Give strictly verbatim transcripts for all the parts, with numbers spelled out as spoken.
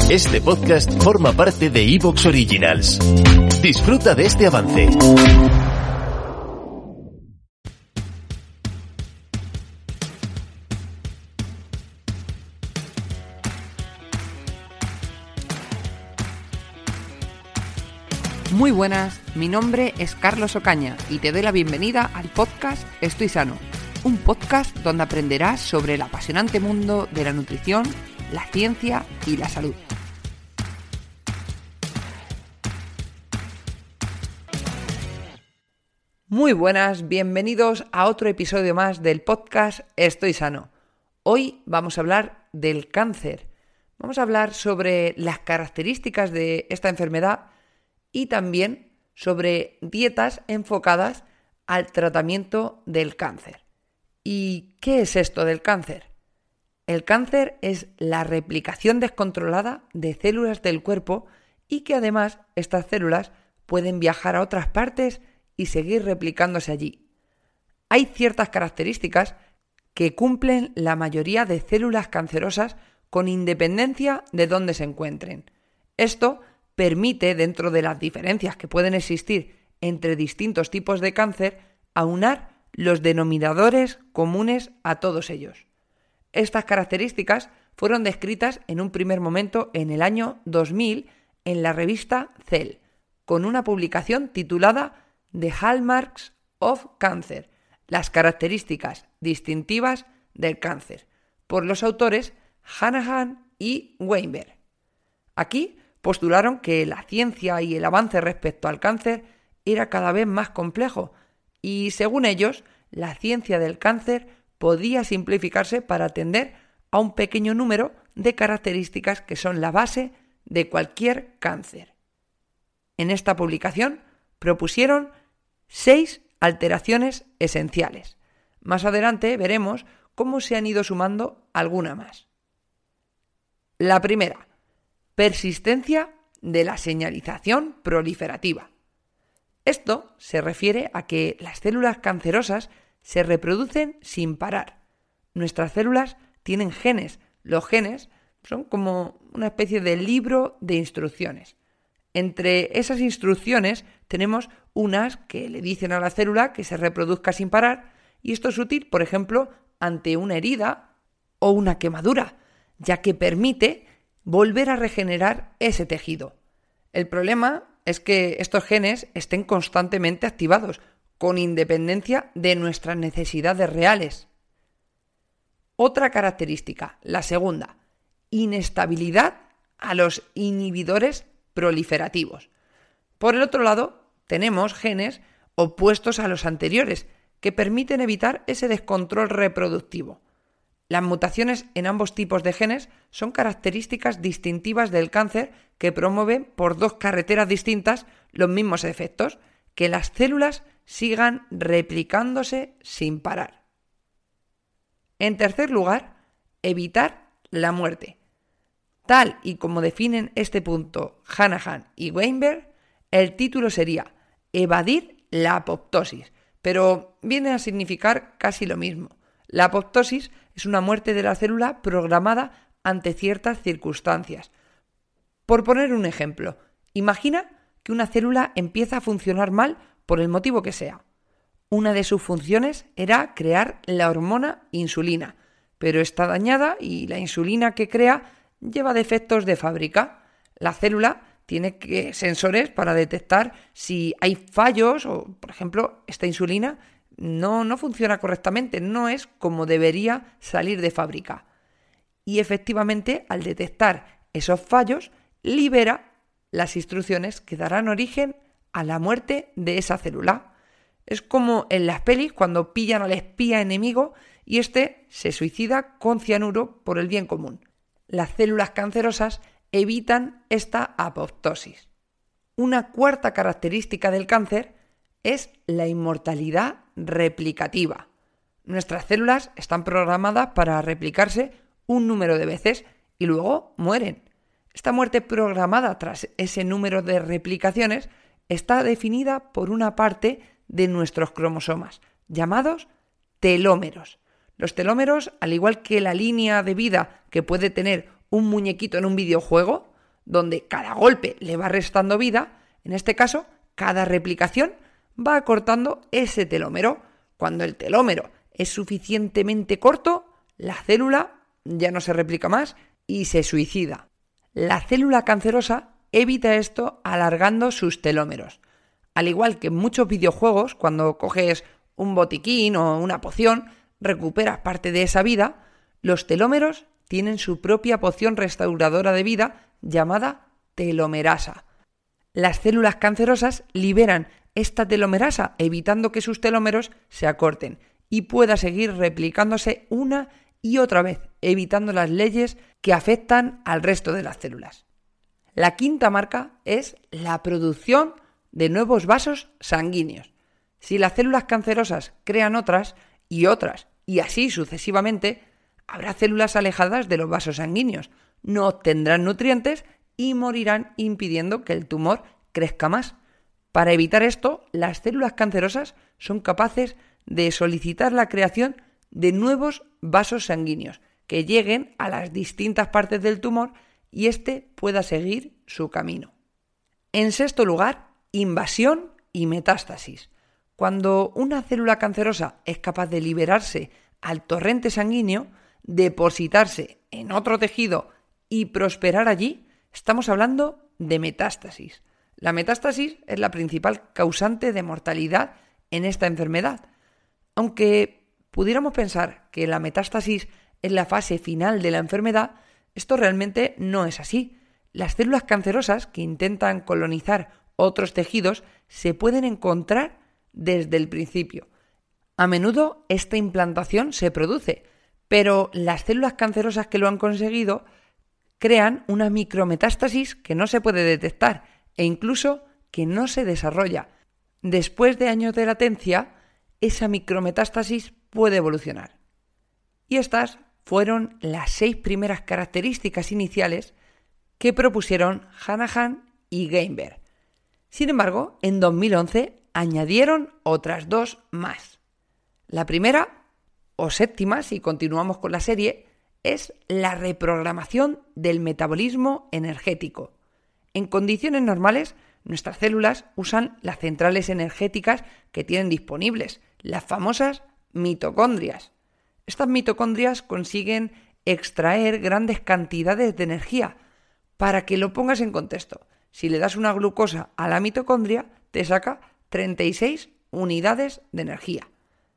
Este podcast forma parte de iVoox Originals. Disfruta de este avance. Muy buenas, mi nombre es Carlos Ocaña y te doy la bienvenida al podcast Estoy Sano, un podcast donde aprenderás sobre el apasionante mundo de la nutrición, la ciencia y la salud. Muy buenas, bienvenidos a otro episodio más del podcast Estoy Sano. Hoy vamos a hablar del cáncer. Vamos a hablar sobre las características de esta enfermedad y también sobre dietas enfocadas al tratamiento del cáncer. ¿Y qué es esto del cáncer? El cáncer es la replicación descontrolada de células del cuerpo y que además estas células pueden viajar a otras partes y seguir replicándose allí. Hay ciertas características que cumplen la mayoría de células cancerosas con independencia de dónde se encuentren. Esto permite, dentro de las diferencias que pueden existir entre distintos tipos de cáncer, aunar los denominadores comunes a todos ellos. Estas características fueron descritas en un primer momento en el año dos mil en la revista Cell, con una publicación titulada The Hallmarks of Cancer, las características distintivas del cáncer, por los autores Hanahan y Weinberg. Aquí postularon que la ciencia y el avance respecto al cáncer era cada vez más complejo y, según ellos, la ciencia del cáncer podía simplificarse para atender a un pequeño número de características que son la base de cualquier cáncer. En esta publicación propusieron seis alteraciones esenciales. Más adelante veremos cómo se han ido sumando alguna más. La primera, persistencia de la señalización proliferativa. Esto se refiere a que las células cancerosas se reproducen sin parar. Nuestras células tienen genes. Los genes son como una especie de libro de instrucciones. Entre esas instrucciones tenemos unas que le dicen a la célula que se reproduzca sin parar, y esto es útil, por ejemplo, ante una herida o una quemadura, ya que permite volver a regenerar ese tejido. El problema es que estos genes estén constantemente activados, con independencia de nuestras necesidades reales. Otra característica, la segunda, inestabilidad a los inhibidores proliferativos. Por el otro lado, tenemos genes opuestos a los anteriores, que permiten evitar ese descontrol reproductivo. Las mutaciones en ambos tipos de genes son características distintivas del cáncer que promueven por dos carreteras distintas los mismos efectos, que las células sigan replicándose sin parar. En tercer lugar, evitar la muerte. Tal y como definen este punto Hanahan y Weinberg, el título sería evadir la apoptosis, pero viene a significar casi lo mismo. La apoptosis es una muerte de la célula programada ante ciertas circunstancias. Por poner un ejemplo, imagina que una célula empieza a funcionar mal por el motivo que sea. Una de sus funciones era crear la hormona insulina, pero está dañada y la insulina que crea lleva defectos de fábrica. La célula tiene que, sensores para detectar si hay fallos o, por ejemplo, esta insulina no, no funciona correctamente, no es como debería salir de fábrica. Y efectivamente, al detectar esos fallos, libera las instrucciones que darán origen a la muerte de esa célula. Es como en las pelis cuando pillan al espía enemigo y éste se suicida con cianuro por el bien común. Las células cancerosas evitan esta apoptosis. Una cuarta característica del cáncer es la inmortalidad replicativa. Nuestras células están programadas para replicarse un número de veces y luego mueren. Esta muerte programada tras ese número de replicaciones está definida por una parte de nuestros cromosomas, llamados telómeros. Los telómeros, al igual que la línea de vida que puede tener un muñequito en un videojuego, donde cada golpe le va restando vida, en este caso, cada replicación va acortando ese telómero. Cuando el telómero es suficientemente corto, la célula ya no se replica más y se suicida. La célula cancerosa evita esto alargando sus telómeros. Al igual que en muchos videojuegos, cuando coges un botiquín o una poción, recuperas parte de esa vida, los telómeros tienen su propia poción restauradora de vida llamada telomerasa. Las células cancerosas liberan esta telomerasa, evitando que sus telómeros se acorten y pueda seguir replicándose una y otra vez, evitando las leyes que afectan al resto de las células. La quinta marca es la producción de nuevos vasos sanguíneos. Si las células cancerosas crean otras y otras y así sucesivamente, habrá células alejadas de los vasos sanguíneos, no obtendrán nutrientes y morirán impidiendo que el tumor crezca más. Para evitar esto, las células cancerosas son capaces de solicitar la creación de nuevos vasos sanguíneos que lleguen a las distintas partes del tumor y éste pueda seguir su camino. En sexto lugar, invasión y metástasis. Cuando una célula cancerosa es capaz de liberarse al torrente sanguíneo, depositarse en otro tejido y prosperar allí, estamos hablando de metástasis. La metástasis es la principal causante de mortalidad en esta enfermedad. Aunque pudiéramos pensar que la metástasis es la fase final de la enfermedad, esto realmente no es así. Las células cancerosas que intentan colonizar otros tejidos se pueden encontrar desde el principio. A menudo esta implantación se produce, pero las células cancerosas que lo han conseguido crean una micrometástasis que no se puede detectar e incluso que no se desarrolla. Después de años de latencia, esa micrometástasis puede evolucionar. Y estas fueron las seis primeras características iniciales que propusieron Hanahan y Geinberg. Sin embargo, en dos mil once añadieron otras dos más. La primera, o séptima si continuamos con la serie, es la reprogramación del metabolismo energético. En condiciones normales, nuestras células usan las centrales energéticas que tienen disponibles, las famosas mitocondrias. Estas mitocondrias consiguen extraer grandes cantidades de energía. Para que lo pongas en contexto, si le das una glucosa a la mitocondria, te saca treinta y seis unidades de energía.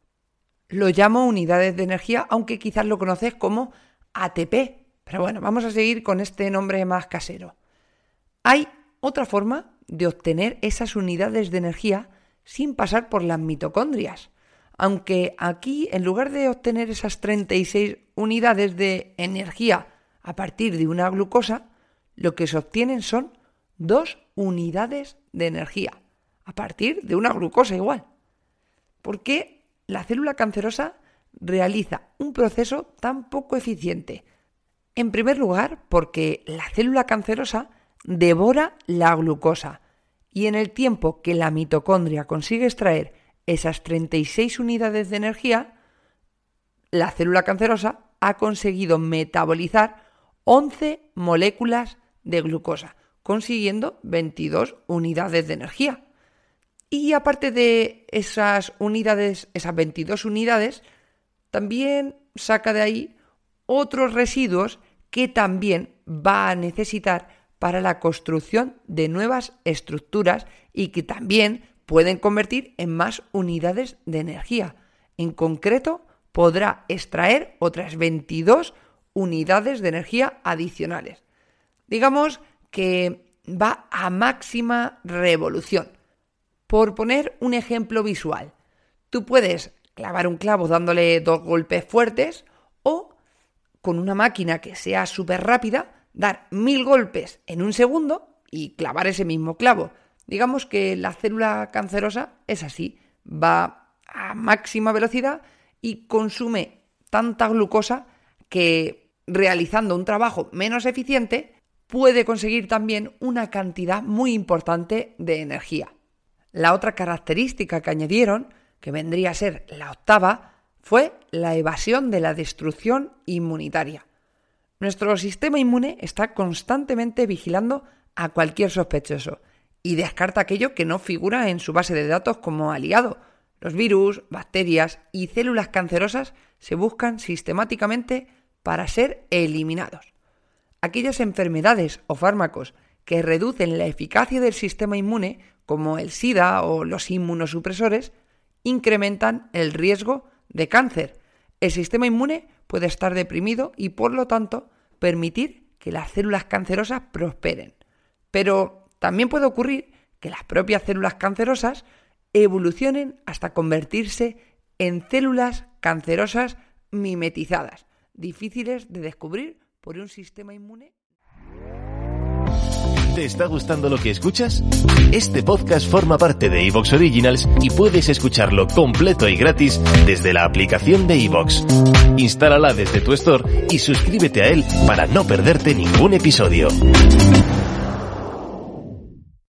Lo llamo unidades de energía, aunque quizás lo conoces como A T P. Pero bueno, vamos a seguir con este nombre más casero. Hay otra forma de obtener esas unidades de energía sin pasar por las mitocondrias. Aunque aquí, en lugar de obtener esas treinta y seis unidades de energía a partir de una glucosa, lo que se obtienen son dos unidades de energía a partir de una glucosa igual. ¿Por qué la célula cancerosa realiza un proceso tan poco eficiente? En primer lugar, porque la célula cancerosa devora la glucosa y en el tiempo que la mitocondria consigue extraer esas treinta y seis unidades de energía, la célula cancerosa ha conseguido metabolizar once moléculas de glucosa, consiguiendo veintidós unidades de energía. Y aparte de esas unidades, esas veintidós unidades, también saca de ahí otros residuos que también va a necesitar para la construcción de nuevas estructuras y que también pueden convertir en más unidades de energía. En concreto, podrá extraer otras veintidós unidades de energía adicionales. Digamos que va a máxima revolución. Por poner un ejemplo visual, tú puedes clavar un clavo dándole dos golpes fuertes o con una máquina que sea súper rápida, dar mil golpes en un segundo y clavar ese mismo clavo. Digamos que la célula cancerosa es así, va a máxima velocidad y consume tanta glucosa que realizando un trabajo menos eficiente puede conseguir también una cantidad muy importante de energía. La otra característica que añadieron, que vendría a ser la octava, fue la evasión de la destrucción inmunitaria. Nuestro sistema inmune está constantemente vigilando a cualquier sospechoso y descarta aquello que no figura en su base de datos como aliado. Los virus, bacterias y células cancerosas se buscan sistemáticamente para ser eliminados. Aquellas enfermedades o fármacos que reducen la eficacia del sistema inmune, como el SIDA o los inmunosupresores, incrementan el riesgo de cáncer. El sistema inmune puede estar deprimido y, por lo tanto, permitir que las células cancerosas prosperen. Pero también puede ocurrir que las propias células cancerosas evolucionen hasta convertirse en células cancerosas mimetizadas, difíciles de descubrir por un sistema inmune. ¿Te está gustando lo que escuchas? Este podcast forma parte de iVoox Originals y puedes escucharlo completo y gratis desde la aplicación de iVoox. Instálala desde tu store y suscríbete a él para no perderte ningún episodio.